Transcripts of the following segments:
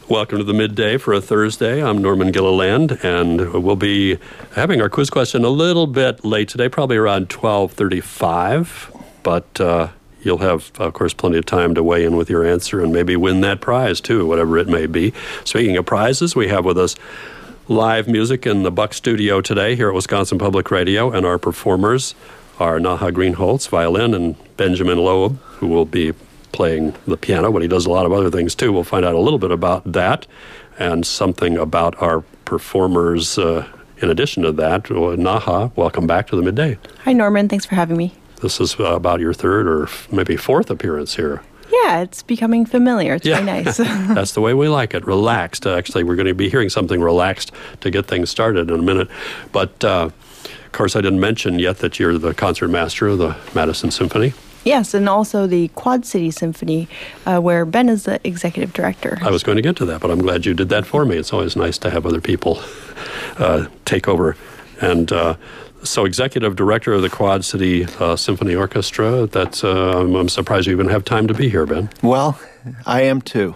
Welcome to the Midday for a Thursday. I'm Norman Gilliland, and we'll be having our quiz question a little bit late today, probably around 12:35, but you'll have, of course, plenty of time to weigh in with your answer and maybe win that prize, too, whatever it may be. Speaking of prizes, we have with us live music in the Buck Studio today here at Wisconsin Public Radio, and our performers are Naha Greenholz, violin, and Benjamin Loeb, who will be playing the piano, but he does a lot of other things too. We'll find out a little bit about that and something about our performers in addition to that. Naha, welcome back to the Midday. Hi, Norman. Thanks for having me. This is about your third or maybe fourth appearance here. Yeah, it's becoming familiar. It's very nice. That's the way we like it. Relaxed. Actually, we're going to be hearing something relaxed to get things started in a minute. But, of course, I didn't mention yet that you're the concertmaster of the Madison Symphony. Yes, and also the Quad City Symphony, where Ben is the executive director. I was going to get to that, but I'm glad you did that for me. It's always nice to have other people take over. And so executive director of the Quad City Symphony Orchestra, that's I'm surprised you even have time to be here, Ben. Well, I am too.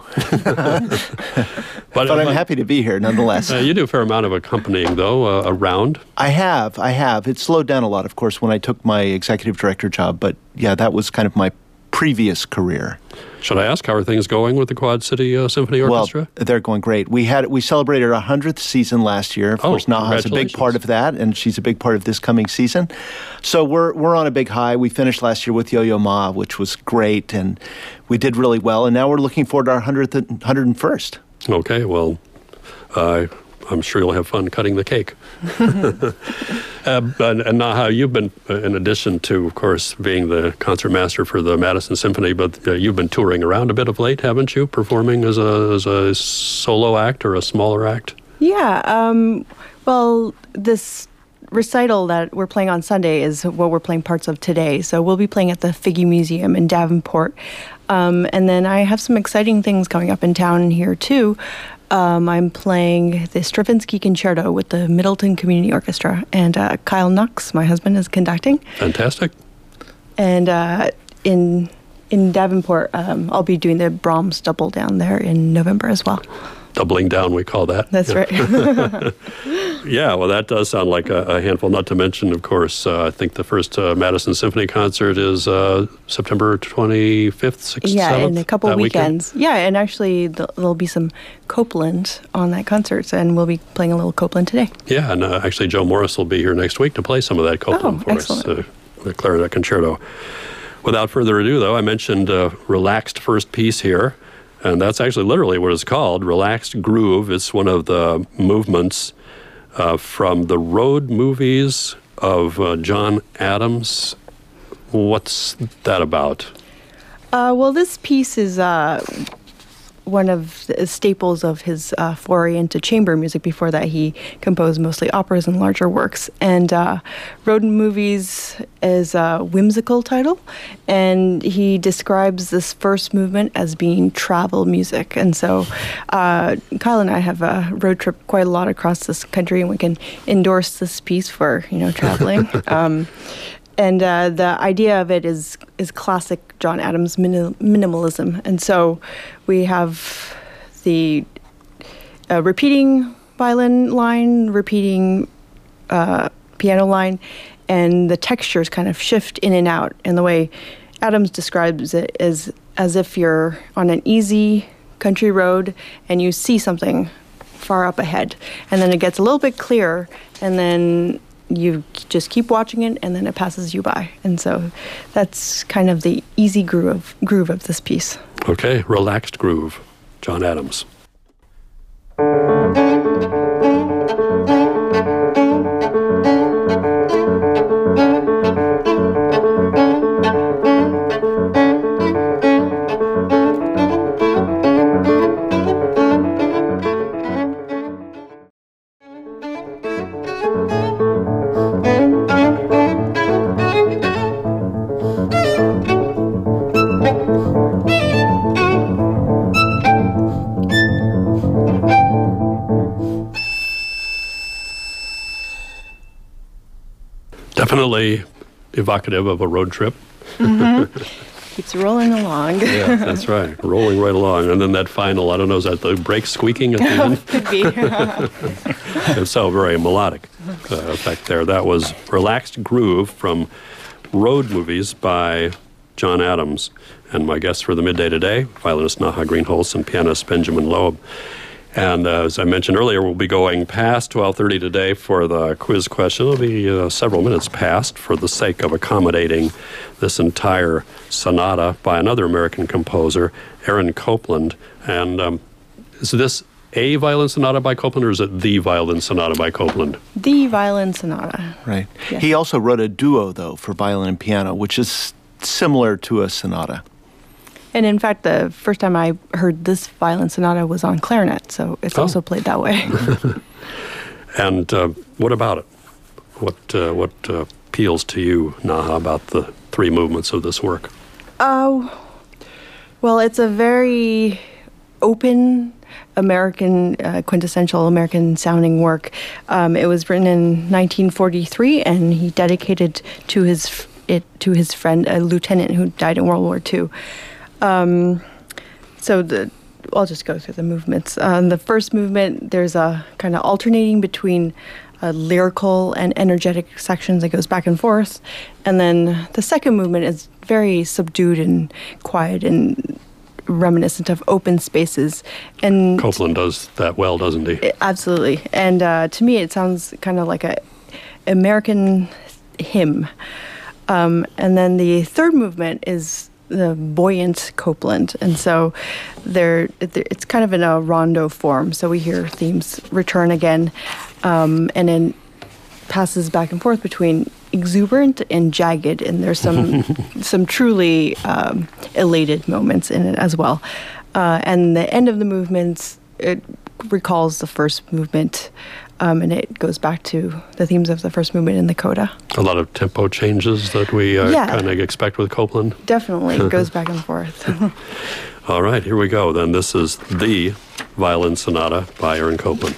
but I'm happy to be here nonetheless. You do a fair amount of accompanying, though, around. I have. It slowed down a lot, of course, when I took my executive director job. But yeah, that was kind of my previous career. Should I ask, how are things going with the Quad City Symphony Orchestra? Well, they're going great. We celebrated our 100th season last year. Of course, Naha's a big part of that, and she's a big part of this coming season. So we're on a big high. We finished last year with Yo-Yo Ma, which was great, and we did really well. And now we're looking forward to our 101st. Okay, well, I'm sure you'll have fun cutting the cake. And Naha, you've been, in addition to, of course, being the concertmaster for the Madison Symphony, but you've been touring around a bit of late, haven't you? Performing as a solo act or a smaller act? Yeah. Well, this recital that we're playing on Sunday is what we're playing parts of today. So we'll be playing at the Figge Museum in Davenport. And then I have some exciting things coming up in town here, too. I'm playing the Stravinsky Concerto with the Middleton Community Orchestra, and Kyle Knox, my husband, is conducting. Fantastic. And in Davenport, I'll be doing the Brahms double down there in November as well. Doubling down, we call that. That's right. Yeah, well, that does sound like a handful. Not to mention, of course, I think the first Madison Symphony concert is September 25th, 6th, 7th? Yeah, in a couple weekends. Weekend? Yeah, and actually there'll be some Copland on that concert, and we'll be playing a little Copland today. Yeah, and actually Joe Morris will be here next week to play some of that Copland for us, the Clarinet Concerto. Without further ado, though, I mentioned relaxed first piece here. And that's actually literally what it's called, Relaxed Groove. It's one of the movements from the road movies of John Adams. What's that about? Well, this piece is one of the staples of his foray into chamber music. Before that, he composed mostly operas and larger works. And Road Movies is a whimsical title, and he describes this first movement as being travel music. And so Kyle and I have a road trip quite a lot across this country, and we can endorse this piece for, traveling. And the idea of it is classic John Adams minimalism. And so we have the repeating violin line, repeating piano line, and the textures kind of shift in and out. And the way Adams describes it is as if you're on an easy country road and you see something far up ahead. And then it gets a little bit clearer, and then you just keep watching it, and then it passes you by. And so that's kind of the easy groove of this piece. Okay, Relaxed Groove, John Adams. Definitely evocative of a road trip. Mm-hmm. Keeps rolling along. Yeah, that's right. Rolling right along. And then that final, I don't know, is that the brakes squeaking at the end? Could be. It's so very melodic effect there. That was Relaxed Groove from Road Movies by John Adams. And my guests for the midday today, violinist Naha Greenholz and pianist Benjamin Loeb. And as I mentioned earlier, we'll be going past 12:30 today for the quiz question. It'll be several minutes past for the sake of accommodating this entire sonata by another American composer, Aaron Copland. And is this a violin sonata by Copland, or is it the violin sonata by Copland? The violin sonata. Right. Yes. He also wrote a duo, though, for violin and piano, which is similar to a sonata. And in fact, the first time I heard this violin sonata was on clarinet, so it's also played that way. And what about it? What appeals to you, Naha, about the three movements of this work? Well, it's a very open American, quintessential American-sounding work. It was written in 1943, and he dedicated to his friend, a lieutenant who died in World War II. I'll just go through the movements. The first movement, there's a kind of alternating between lyrical and energetic sections that goes back and forth. And then the second movement is very subdued and quiet and reminiscent of open spaces. And Copland does that well, doesn't he? Absolutely. And to me, it sounds kind of like a American hymn. And then the third movement is the buoyant Copland, and so it's kind of in a rondo form. So we hear themes return again, and then passes back and forth between exuberant and jagged, and there's some truly elated moments in it as well. And the end of the movements, it recalls the first movement. And it goes back to the themes of the first movement in the coda. A lot of tempo changes that we kind of expect with Copland. Definitely. It goes back and forth. All right, here we go. Then this is the violin sonata by Aaron Copland.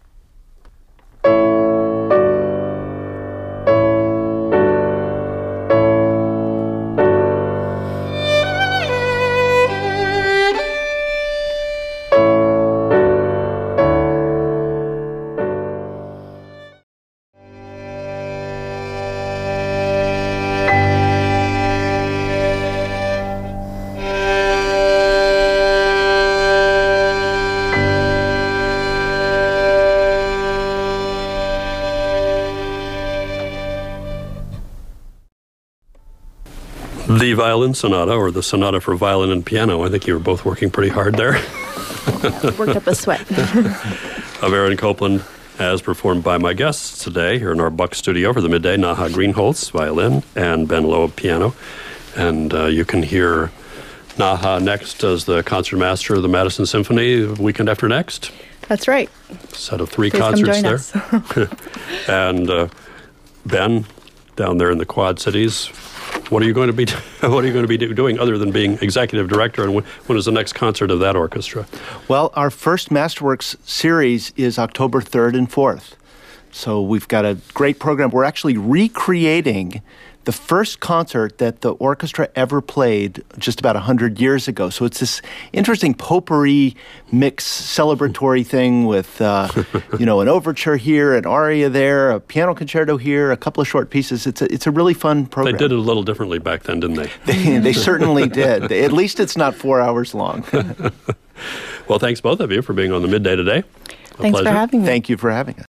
The Violin Sonata, or the Sonata for Violin and Piano. I think you were both working pretty hard there. Worked up a sweat. Of Aaron Copland, as performed by my guests today here in our Buck studio for the midday, Naha Greenholz, violin, and Ben Loeb, piano. And you can hear Naha next as the concertmaster of the Madison Symphony the weekend after next. That's right. Set of three Please concerts there. And Ben, down there in the Quad Cities, what are you going to be doing other than being executive director, and when is the next concert of that orchestra? Well, our first Masterworks series is October 3rd and 4th. So we've got a great program. We're actually recreating the first concert that the orchestra ever played just about 100 years ago. So it's this interesting potpourri mix celebratory thing with, an overture here, an aria there, a piano concerto here, a couple of short pieces. It's a really fun program. They did it a little differently back then, didn't they? They certainly did. At least it's not 4 hours long. Well, thanks both of you for being on the midday today. Thanks for having me. Thank you for having us.